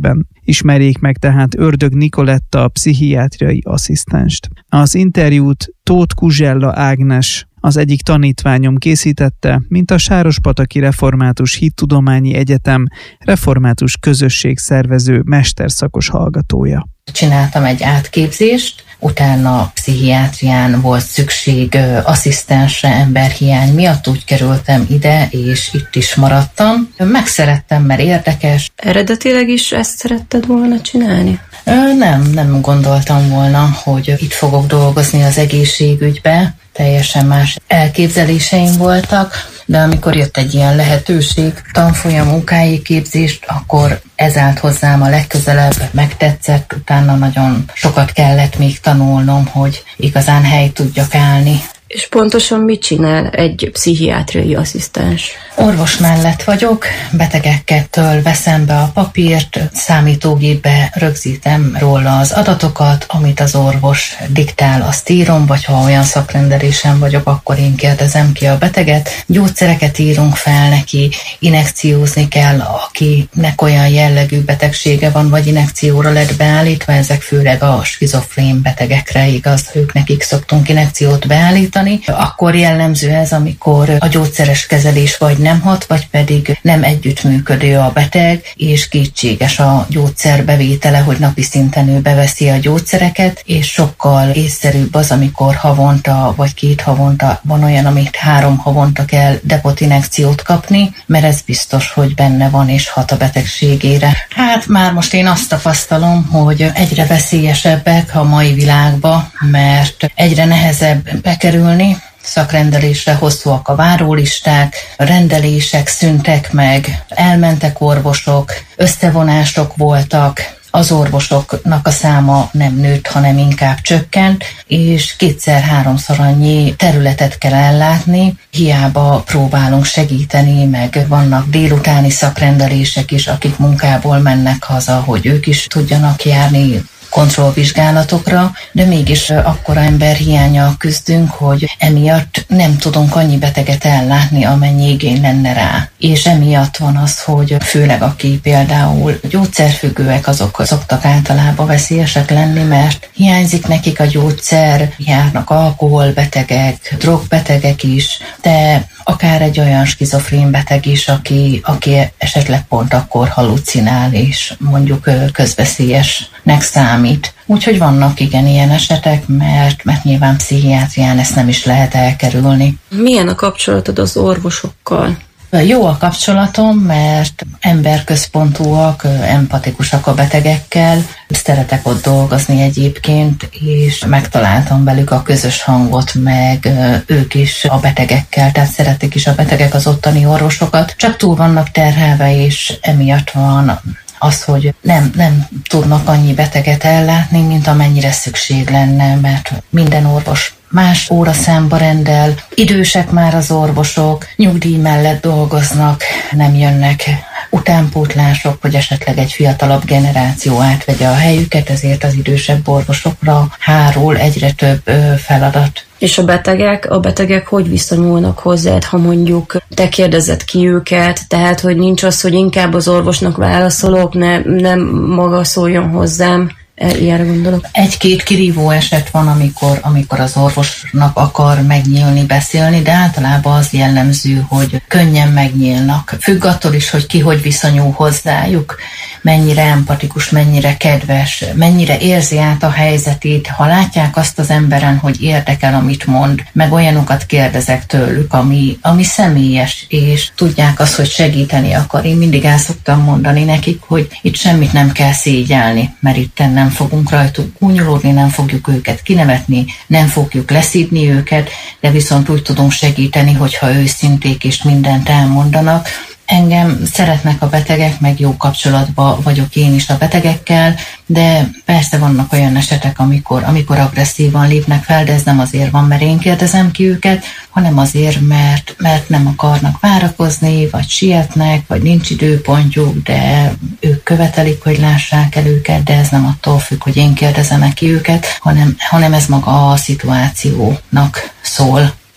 Ismerjék meg tehát Ördög Nikoletta, pszichiátriai asszisztenst. Az interjút Tóth Kuzsella Ágnes, az egyik tanítványom készítette, mint a Sárospataki Református Hittudományi Egyetem református közösség szervező mesterszakos hallgatója. Csináltam egy átképzést, utána pszichiátrián volt szükség asszisztensre emberhiány miatt, úgy kerültem ide, és itt is maradtam. Megszerettem, mert érdekes. Eredetileg is ezt szeretted volna csinálni? Nem, nem gondoltam volna, hogy itt fogok dolgozni az egészségügybe. Teljesen más elképzeléseim voltak, de amikor jött egy ilyen lehetőség, tanfolyam, munkái képzést, akkor ez állt hozzám a legközelebb, megtetszett, utána nagyon sokat kellett még tanulnom, hogy igazán helyt tudjak állni. És pontosan mit csinál egy pszichiátriai asszisztens? Orvos mellett vagyok, betegektől veszem be a papírt, számítógépbe rögzítem róla az adatokat, amit az orvos diktál, azt írom, vagy ha olyan szakrendelésen vagyok, akkor én kérdezem ki a beteget. Gyógyszereket írunk fel neki, injekciózni kell, akinek olyan jellegű betegsége van, vagy injekcióra lett beállítva, ezek főleg a skizofrén betegekre igaz, ők nekik szoktunk injekciót beállítani. Akkor jellemző ez, amikor a gyógyszeres kezelés vagy nem hat, vagy pedig nem együttműködő a beteg, és kétséges a gyógyszer bevétele, hogy napi szinten ő beveszi a gyógyszereket, és sokkal észszerűbb az, amikor havonta vagy két havonta, van olyan, amit három havonta kell depotinjekciót kapni, mert ez biztos, hogy benne van és hat a betegségére. Hát már most én azt tapasztalom, hogy egyre veszélyesebbek a mai világba, mert egyre nehezebb bekerül szakrendelésre, hosszúak a várólisták, rendelések szűntek meg, elmentek orvosok, összevonások voltak, az orvosoknak a száma nem nőtt, hanem inkább csökkent, és kétszer-háromszor annyi területet kell ellátni, hiába próbálunk segíteni, meg vannak délutáni szakrendelések is, akik munkából mennek haza, hogy ők is tudjanak járni kontrollvizsgálatokra, de mégis akkora emberhiánnyal küzdünk, hogy emiatt nem tudunk annyi beteget ellátni, amennyi igény lenne rá. És emiatt van az, hogy főleg aki például gyógyszerfüggőek, azok szoktak általában veszélyesek lenni, mert hiányzik nekik a gyógyszer, járnak alkoholbetegek, drogbetegek is, de akár egy olyan skizofrén beteg is, aki, aki esetleg pont akkor halucinál, és mondjuk közveszélyesnek számít. Úgyhogy vannak igen ilyen esetek, mert, mert nyilván pszichiátrián ezt nem is lehet elkerülni. Milyen a kapcsolatod az orvosokkal? Jó a kapcsolatom, mert emberközpontúak, empatikusak a betegekkel. Szeretek ott dolgozni egyébként, és megtaláltam velük a közös hangot, meg ők is a betegekkel, tehát szeretik is a betegek az ottani orvosokat. Csak túl vannak terhelve, és emiatt van az, hogy nem, nem tudnak annyi beteget ellátni, mint amennyire szükség lenne, mert minden orvos más óraszámba rendel, idősek már az orvosok, nyugdíj mellett dolgoznak, nem jönnek utánpótlások, hogy esetleg egy fiatalabb generáció átvegye a helyüket, ezért az idősebb orvosokra hárul egyre több feladat. És a betegek, a betegek hogy viszonyulnak hozzád, ha mondjuk te kérdezed ki őket, tehát hogy nincs az, hogy inkább az orvosnak válaszolok, ne, nem maga szóljon hozzám. Ilyenre gondolok. Egy-két kirívó eset van, amikor, amikor az orvosnak akar megnyílni, beszélni, de általában az jellemző, hogy könnyen megnyílnak. Függ attól is, hogy ki hogy viszonyul hozzájuk, mennyire empatikus, mennyire kedves, mennyire érzi át a helyzetét. Ha látják azt az emberen, hogy érdekel, amit mond, meg olyanokat kérdezek tőlük, ami, ami személyes, és tudják azt, hogy segíteni akar. Én mindig el szoktam mondani nekik, hogy itt semmit nem kell szégyelni, mert itt nem fogunk rajtuk gúnyolódni, nem fogjuk őket kinevetni, nem fogjuk leszídni őket, de viszont úgy tudunk segíteni, hogyha őszinték és mindent elmondanak. Engem szeretnek a betegek, meg jó kapcsolatban vagyok én is a betegekkel, de persze vannak olyan esetek, amikor, amikor agresszívan lépnek fel, de ez nem azért van, mert én kérdezem ki őket, hanem azért, mert, mert nem akarnak várakozni, vagy sietnek, vagy nincs időpontjuk, de ők követelik, hogy lássák el őket, de ez nem attól függ, hogy én kérdezem ki őket, hanem, hanem ez maga a szituációnak szól.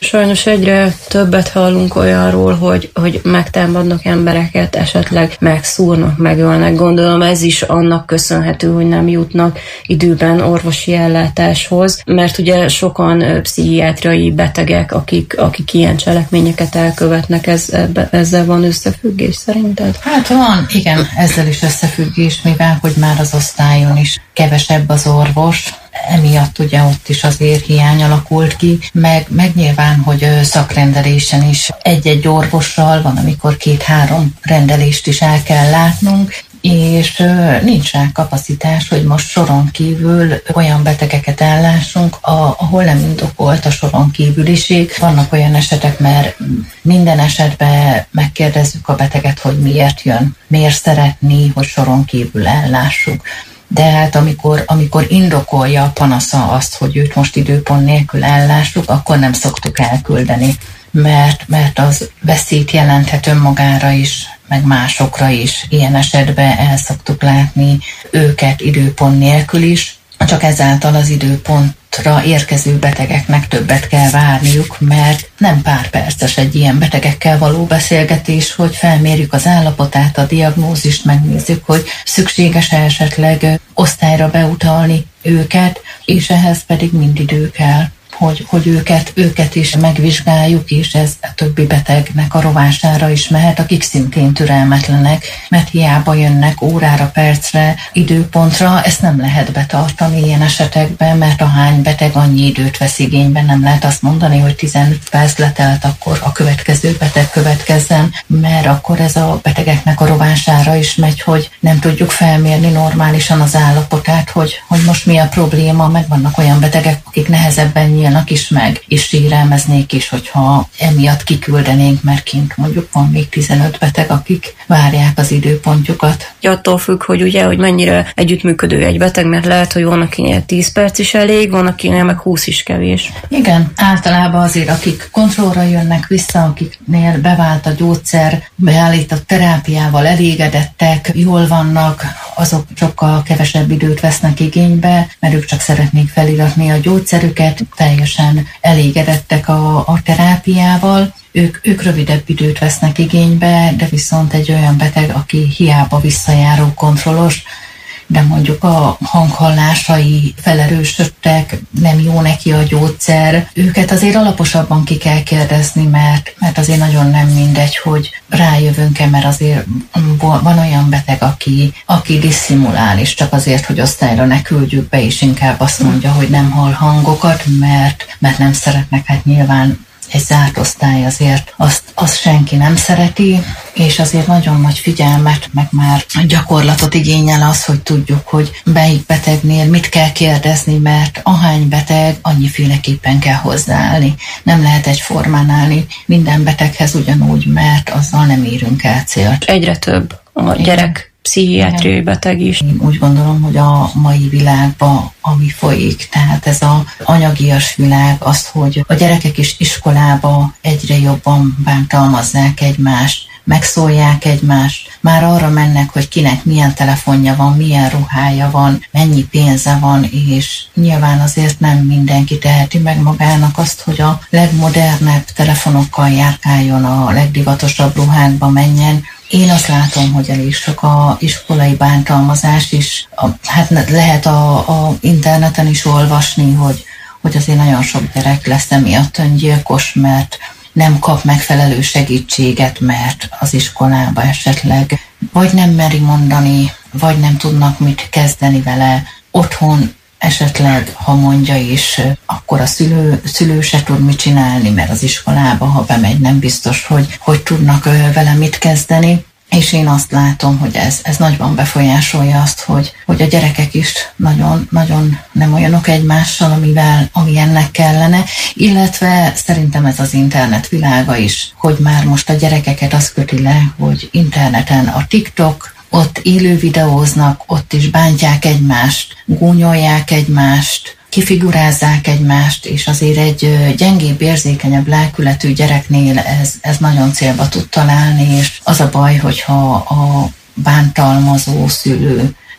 Sajnos egyre többet hallunk olyanról, hogy, hogy megtámadnak embereket, esetleg megszúrnak, megölnek. Gondolom ez is annak köszönhető, hogy nem jutnak időben orvosi ellátáshoz, mert ugye sokan pszichiátriai betegek, akik, akik ilyen cselekményeket elkövetnek, ez, ebbe, ezzel van összefüggés szerinted? Hát van, igen, ezzel is összefüggés, mivel hogy már az osztályon is kevesebb az orvos, emiatt ugye ott is azért hiány alakult ki, meg, meg nyilván, hogy szakrendelésen is egy-egy orvossal van, amikor két-három rendelést is el kell látnunk, és nincs rá kapacitás, hogy most soron kívül olyan betegeket ellássunk, ahol nem indokolt a soron kívüliség. Vannak olyan esetek, mert minden esetben megkérdezzük a beteget, hogy miért jön, miért szeretné, hogy soron kívül ellássuk. De hát amikor, amikor indokolja a panasza azt, hogy őt most időpont nélkül ellássuk, akkor nem szoktuk elküldeni, mert, mert az veszélyt jelenthet önmagára is, meg másokra is. Ilyen esetben el szoktuk látni őket időpont nélkül is, csak ezáltal az időpontra érkező betegeknek többet kell várniuk, mert nem pár perces egy ilyen betegekkel való beszélgetés, hogy felmérjük az állapotát, a diagnózist, megnézzük, hogy szükséges esetleg osztályra beutalni őket, és ehhez pedig mind idő kell. Hogy, hogy őket, őket is megvizsgáljuk, és ez a többi betegnek a rovására is mehet, akik szintén türelmetlenek, mert hiába jönnek órára, percre, időpontra, ezt nem lehet betartani ilyen esetekben, mert ahány beteg annyi időt vesz igénybe, nem lehet azt mondani, hogy tizenöt perc letelt, akkor a következő beteg következzen, mert akkor ez a betegeknek a rovására is megy, hogy nem tudjuk felmérni normálisan az állapotát, hogy, hogy most mi a probléma, meg vannak olyan betegek, akik nehezebben nyílnak is meg, és sérelmeznék is, hogyha emiatt kiküldenénk, mert kint mondjuk van még tizenöt beteg, akik várják az időpontjukat. Attól függ, hogy ugye, hogy mennyire együttműködő egy beteg, mert lehet, hogy van, akinél tíz perc is elég, van, akinél meg húsz is kevés. Igen, általában azért, akik kontrollra jönnek vissza, akiknél bevált a gyógyszer, beállított terápiával elégedettek, jól vannak, azok sokkal kevesebb időt vesznek igénybe, mert ők csak szeretnék feliratni a gyógyszerüket, teljesen elégedettek a, a terápiával. Ők, ők rövidebb időt vesznek igénybe, de viszont egy olyan beteg, aki hiába visszajáró kontrollos, de mondjuk a hanghallásai felerősödtek, nem jó neki a gyógyszer. Őket azért alaposabban ki kell kérdezni, mert, mert azért nagyon nem mindegy, hogy rájövünk-e, mert azért van olyan beteg, aki, aki disszimulál, és csak azért, hogy osztályra ne küldjük be, és inkább azt mondja, hogy nem hall hangokat, mert, mert nem szeretnek, hát nyilván egy zárt osztály azért azt, azt senki nem szereti, és azért nagyon nagy figyelmet, meg már gyakorlatot igényel az, hogy tudjuk, hogy melyik betegnél mit kell kérdezni, mert ahány beteg, annyiféleképpen kell hozzáállni. Nem lehet egyformán állni minden beteghez ugyanúgy, mert azzal nem érünk el célt. Egyre több a gyerek pszichiátriai beteg is. Én úgy gondolom, hogy a mai világban, ami folyik, tehát ez az anyagias világ, az, hogy a gyerekek is iskolába egyre jobban bántalmazzák egymást, megszólják egymást, már arra mennek, hogy kinek milyen telefonja van, milyen ruhája van, mennyi pénze van, és nyilván azért nem mindenki teheti meg magának azt, hogy a legmodernebb telefonokkal járkáljon, a legdivatosabb ruhákba menjen. Én azt látom, hogy elég sok a iskolai bántalmazás is, a, hát lehet a, a interneten is olvasni, hogy, hogy azért nagyon sok gyerek lesz emiatt öngyilkos, mert nem kap megfelelő segítséget, mert az iskolába esetleg vagy nem meri mondani, vagy nem tudnak mit kezdeni vele. Otthon esetleg, ha mondja is, akkor a szülő, szülő se tud mit csinálni, mert az iskolába, ha bemegy, nem biztos, hogy, hogy tudnak vele mit kezdeni. És én azt látom, hogy ez, ez nagyban befolyásolja azt, hogy, hogy a gyerekek is nagyon, nagyon nem olyanok egymással, amivel, ami ennek kellene, illetve szerintem ez az internet világa is, hogy már most a gyerekeket az köti le, hogy interneten a TikTok, ott élő videóznak, ott is bántják egymást, gúnyolják egymást, kifigurázzák egymást, és azért egy gyengébb, érzékenyebb lelkületű gyereknél ez, ez nagyon célba tud találni, és az a baj, hogyha a bántalmazó szülő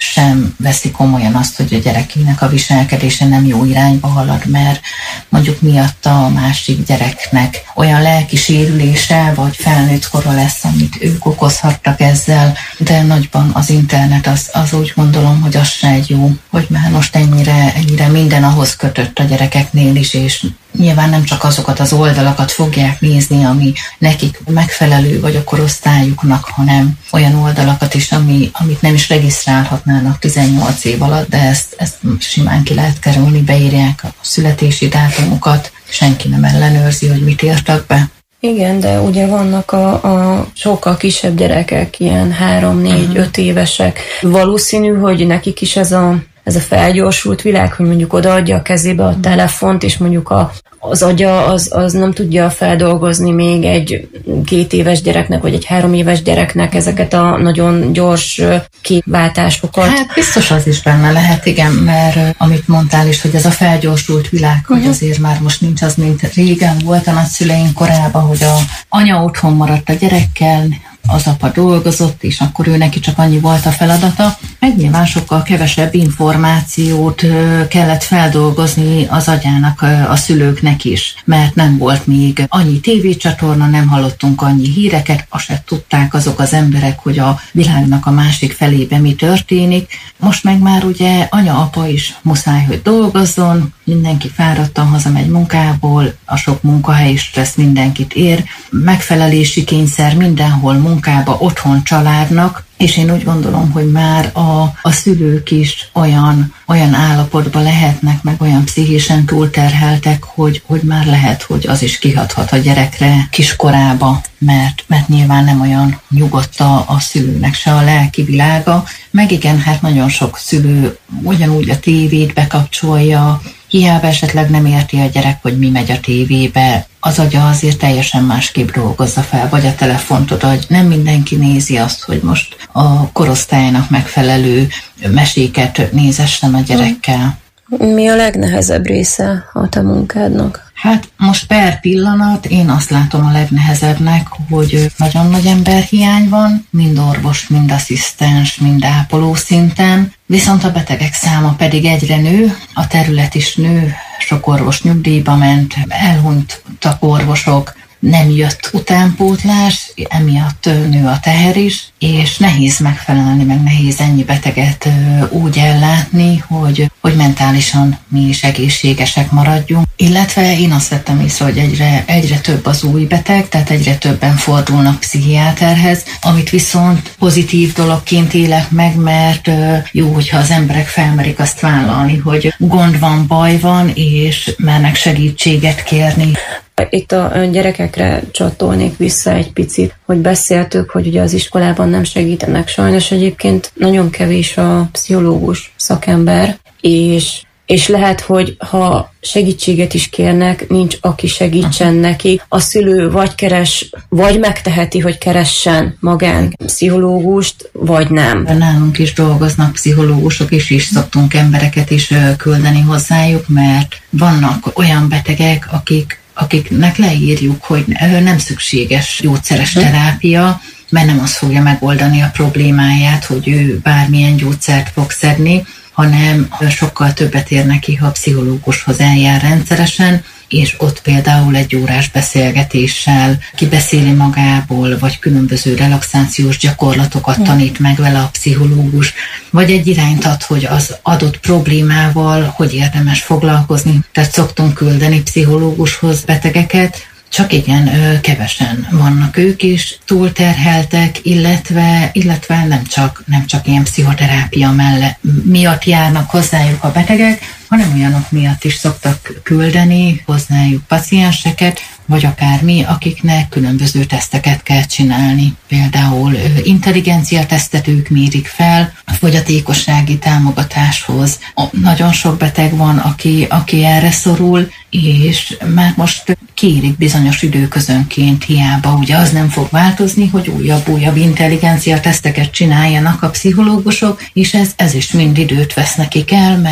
sem veszi komolyan azt, hogy a gyerekének a viselkedése nem jó irányba halad, mert mondjuk miatta a másik gyereknek olyan lelki sérülése, vagy felnőtt kora lesz, amit ők okozhattak ezzel, de nagyban az internet az, az úgy gondolom, hogy az se egy jó, hogy már most ennyire, ennyire minden ahhoz kötött a gyerekeknél is, és nyilván nem csak azokat az oldalakat fogják nézni, ami nekik megfelelő, vagy a korosztályuknak, hanem olyan oldalakat is, ami, amit nem is regisztrálhatnának tizennyolc év alatt, de ezt, ezt simán ki lehet kerülni, beírják a születési dátumokat, senki nem ellenőrzi, hogy mit írtak be. Igen, de ugye vannak a, a sokkal kisebb gyerekek, ilyen három, négy, uh-huh. öt évesek. Valószínű, hogy nekik is ez a, ez a felgyorsult világ, hogy mondjuk odaadja a kezébe a telefont, és mondjuk a, az agya az, az nem tudja feldolgozni még egy két éves gyereknek, vagy egy három éves gyereknek ezeket a nagyon gyors képváltásokat. Hát biztos az is benne lehet, igen, mert amit mondtál is, hogy ez a felgyorsult világ, hogy azért már most nincs az, mint régen volt a nagyszüleink korában, hogy a anya otthon maradt a gyerekkel, az apa dolgozott, és akkor ő neki csak annyi volt a feladata. Meg nyilván sokkal kevesebb információt kellett feldolgozni az agyának, a szülőknek is, mert nem volt még annyi tévécsatorna, nem hallottunk annyi híreket, azt se tudták azok az emberek, hogy a világnak a másik felébe mi történik. Most meg már ugye anya-apa is muszáj, hogy dolgozzon, mindenki fáradtan hazamegy munkából, a sok munkahely stressz mindenkit ér, megfelelési kényszer mindenhol munkába, otthon családnak, és én úgy gondolom, hogy már a, a szülők is olyan, olyan állapotban lehetnek, meg olyan pszichésen túlterheltek, hogy, hogy már lehet, hogy az is kihathat a gyerekre kiskorába, mert, mert nyilván nem olyan nyugodt a, a szülőnek se a lelki világa. Meg igen, hát nagyon sok szülő ugyanúgy a tévét bekapcsolja, hiába esetleg nem érti a gyerek, hogy mi megy a tévébe, az agya azért teljesen másképp dolgozza fel, vagy a telefont oda, hogy nem mindenki nézi azt, hogy most a korosztálynak megfelelő meséket nézessen a gyerekkel. Mi a legnehezebb része a te munkádnak? Hát most per pillanat én azt látom a legnehezebbnek, hogy nagyon nagy emberhiány van, mind orvos, mind asszisztens, mind ápoló szinten, viszont a betegek száma pedig egyre nő, a terület is nő, sok orvos nyugdíjba ment, elhunytak orvosok, nem jött utánpótlás, emiatt nő a teher is, és nehéz megfelelni, meg nehéz ennyi beteget úgy ellátni, hogy, hogy mentálisan mi is egészségesek maradjunk. Illetve én azt vettem észre, hogy egyre, egyre több az új beteg, tehát egyre többen fordulnak pszichiáterhez, amit viszont pozitív dologként élek meg, mert jó, hogyha az emberek felmerik azt vállalni, hogy gond van, baj van, és mernek segítséget kérni. Itt a gyerekekre csatolnék vissza egy picit, hogy beszéltük, hogy ugye az iskolában nem segítenek. Sajnos egyébként nagyon kevés a pszichológus szakember, és, és lehet, hogy ha segítséget is kérnek, nincs aki segítsen neki. A szülő vagy keres, vagy megteheti, hogy keressen magán pszichológust, vagy nem. Nálunk is dolgoznak pszichológusok, és is szoktunk embereket is küldeni hozzájuk, mert vannak olyan betegek, akik akiknek leírjuk, hogy nem szükséges gyógyszeres terápia, mert nem az fogja megoldani a problémáját, hogy ő bármilyen gyógyszert fog szedni, hanem sokkal többet ér neki, ha a pszichológushoz eljár rendszeresen, és ott például egy órás beszélgetéssel kibeszéli magából, vagy különböző relaxációs gyakorlatokat tanít meg vele a pszichológus, vagy egy irányt ad, hogy az adott problémával hogy érdemes foglalkozni. Tehát szoktunk küldeni pszichológushoz betegeket, csak igen, kevesen vannak ők is, túlterheltek, illetve, illetve nem, csak, nem csak ilyen pszichoterápia mellett miatt járnak hozzájuk a betegek, hanem olyanok miatt is szoktak küldeni hozzájuk pacienseket, vagy akár mi, akiknek különböző teszteket kell csinálni. Például intelligencia tesztet ők mérik fel, a fogyatékossági támogatáshoz. Nagyon sok beteg van, aki, aki erre szorul, és már most kérik bizonyos időközönként, hiába ugye az nem fog változni, hogy újabb-újabb intelligencia teszteket csináljanak a pszichológusok, és ez, ez is mind időt vesz nekik el, mert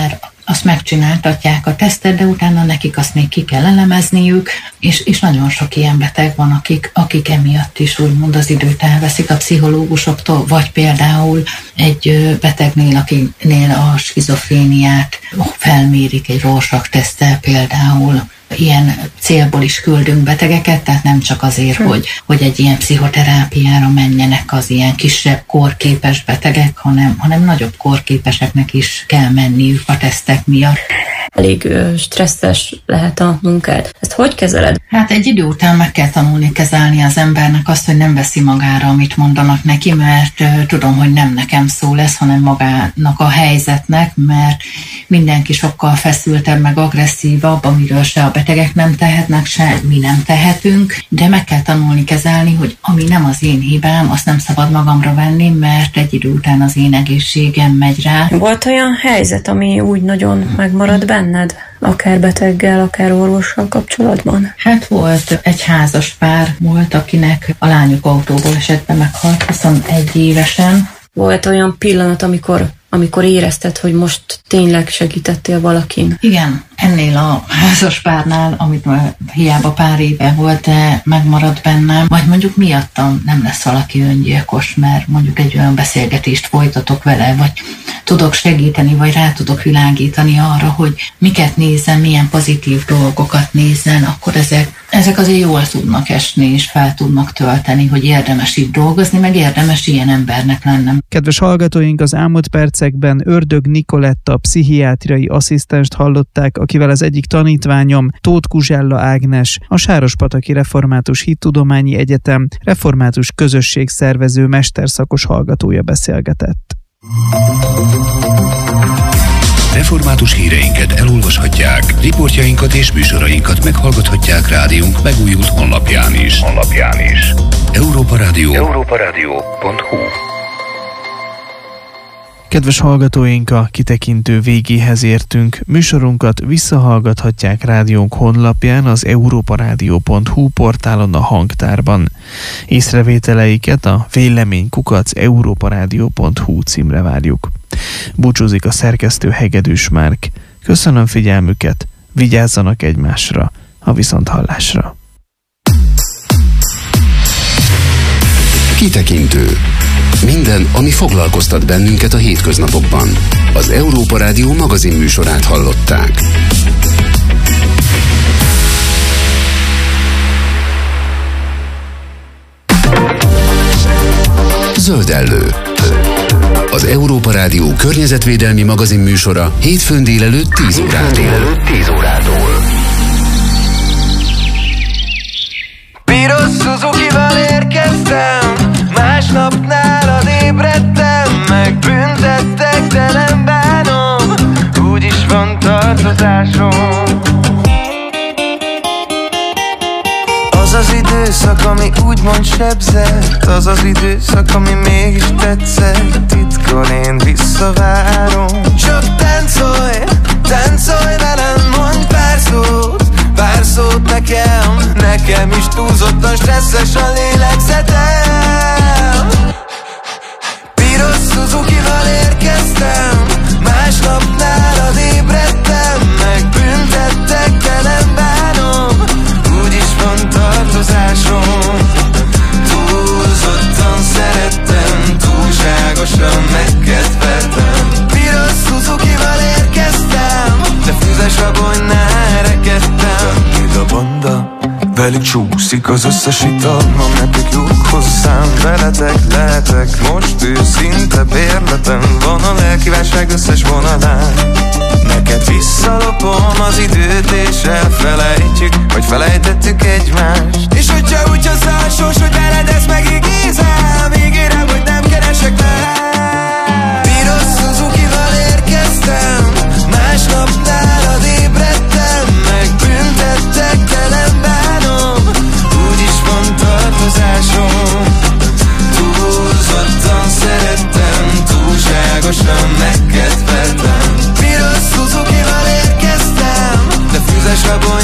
azt megcsináltatják a tesztet, de utána nekik azt még ki kell elemezniük, és, és nagyon sok ilyen beteg van, akik, akik emiatt is úgymond az időt elveszik a pszichológusoktól, vagy például egy betegnél, akinél a skizofréniát felmérik egy Rorschach-teszttel például. Ilyen célból is küldünk betegeket, tehát nem csak azért, hm. hogy, hogy egy ilyen pszichoterápiára menjenek az ilyen kisebb korképes betegek, hanem, hanem nagyobb korképeseknek is kell menniük a tesztek miatt. Elég stresszes lehet a munkád. Ezt hogy kezeled? Hát egy idő után meg kell tanulni kezelni az embernek azt, hogy nem veszi magára, amit mondanak neki, mert uh, tudom, hogy nem nekem szól ez, hanem magának a helyzetnek, mert mindenki sokkal feszültebb, meg agresszívabb, amiről se a betegek nem tehetnek, se mi nem tehetünk, de meg kell tanulni kezelni, hogy ami nem az én hibám, azt nem szabad magamra venni, mert egy idő után az én egészségem megy rá. Volt olyan helyzet, ami úgy nagyon megmarad benned? Akár beteggel, akár orvossal kapcsolatban? Hát volt egy házas pár volt, akinek a lányuk autóból esett be, meghalt huszonegy évesen. Volt olyan pillanat, amikor, amikor érezted, hogy most tényleg segítettél valakin? Igen, ennél a házas párnál, amit hiába pár éve volt, de megmaradt bennem, vagy mondjuk miattam nem lesz valaki öngyilkos, mert mondjuk egy olyan beszélgetést folytatok vele, vagy tudok segíteni, vagy rá tudok világítani arra, hogy miket nézzen, milyen pozitív dolgokat nézzen, akkor ezek, ezek azért jól tudnak esni, és fel tudnak tölteni, hogy érdemes itt dolgozni, meg érdemes ilyen embernek lennem. Kedves hallgatóink, az elmúlt percekben Ördög Nikoletta pszichiátriai asszisztenst hallották, akivel az egyik tanítványom, Tóth Kuzsella Ágnes, a Sárospataki Református Hittudományi Egyetem református közösségszervező mesterszakos hallgatója beszélgetett. Református híreinket elolvashatják, riportjainkat és műsorainkat meghallgathatják rádiónk megújult honlapján is. Honlapján is. Európa Rádió. Európa Rádió pont hu. Kedves hallgatóink, a kitekintő végéhez értünk. Műsorunkat visszahallgathatják rádiónk honlapján, az európa rádió pont hu portálon, a hangtárban. Észrevételeiket a vélemény kukac európa rádió pont hu címre várjuk. Búcsúzik a szerkesztő Hegedűs Márk. Köszönöm figyelmüket, vigyázzanak egymásra, a viszonthallásra. Kitekintő. Minden, ami foglalkoztat bennünket a hétköznapokban. Az Európa Rádió magazin műsorát hallották. Zöldellő. Az Európa Rádió környezetvédelmi magazin műsora hétfőn délelőtt tíz órától. Piros Suzuki-val érkeztem, másnap nálad ébredtem, megbüntettek, de nem bánom, úgyis van tartozásom. Az az időszak, ami úgymond sebzett, az az időszak, ami mégis tetszett, titkon én visszavárom. Csak táncolj, táncolj velem, mondj pár szót, pár szót nekem, nekem is túlzottan stresszes a lélegzetem. Piros Suzuki-val érkeztem, másnap nálad ébredtem, megbüntettek, de nem bánom, úgyis van tartozásom. Túlzottan szerettem, túlságosan megkedveltem. Piros Suzuki-val érkeztem, de füzes abonynál rekedtem. Itt a banda, velük csúszik az összes ital, ha nektek jók hozzám, veletek lehetek most őszinte bérletem, van a lelkívánság összes vonalán. Neked visszalopom az időt és elfelejtjük, hogy felejtettük egymást. És hogyha úgy hozza a sors, hogy veled ezt megígézem, ígérem, hogy nem keresek már. Piros Suzuki-val érkeztem, másnap nálad ébredtem, megbüntettek, de nem bánom, úgyis van tartozásom. Túlzottan szerettem, túlságosan megkedveltem. Piros Suzuki-val érkeztem, de füzes abon